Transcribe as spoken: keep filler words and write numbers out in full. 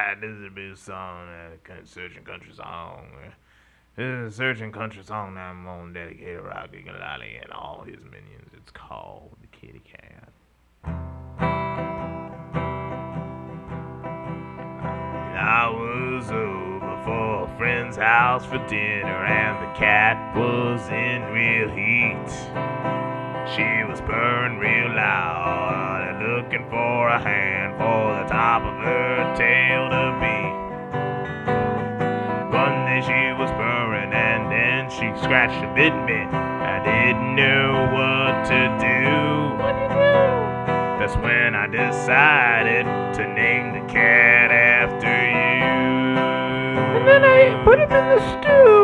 Alright, this is a big song, uh, Searching Country song. This is a Searching Country song that I'm gonna dedicate to Rocky Galati and all his minions. It's called The Kitty Cat. I was over for a friend's house for dinner, and the cat was in real heat. She was purring real loud and looking for a hand for the top of her tail to beat. One day she was purring and then she scratched and bit me. I didn't know what to do. What do you do? That's when I decided to name the cat after you. And then I put him in the stew.